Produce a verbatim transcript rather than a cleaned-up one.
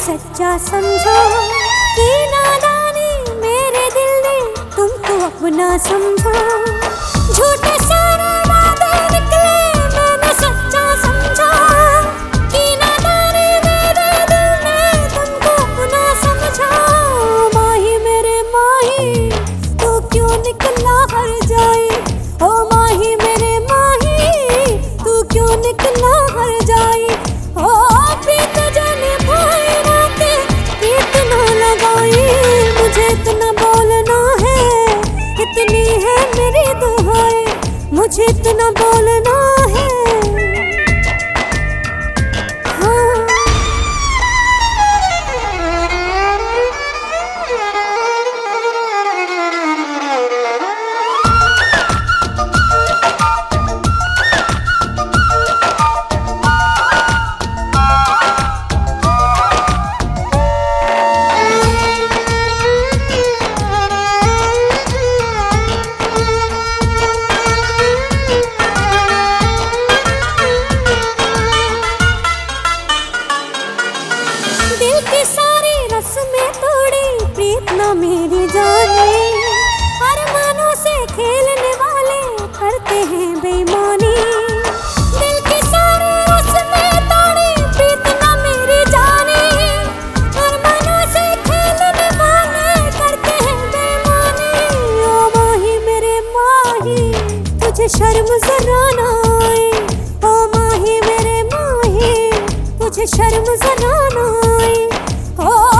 सच्चा समझो कि नादानी मेरे दिल ने तुमको अपना समझो। झूठे सारे वादे निकले मैंने सच्चा समझा कि नादानी मेरे दिल ने तुमको अपना समझा। माही मेरे माही तू क्यों निकला हर जाए, ओ माही मेरे माही तू क्यों निकला हर जाए। ओ प्रीत जाने भाई राते इतना लगाई, मुझे इतना बोलना है इतनी है मेरी दुहाई, मुझे इतना बोलना है। हाँ दिल की सारी रस्में तोड़ी प्रीत ना मेरी जाने, अरमानों से खेलने वाले करते हैं बेईमानी। दिल की सारी रस्में तोड़ी प्रीत ना मेरी जाने, अरमानों से खेलने वाले करते हैं बेईमानी। ओ माही मेरे माही तुझे शर्म जरा ना आए, ओ माही मेरे माही तुझे शर्म जरा ना आए। ओ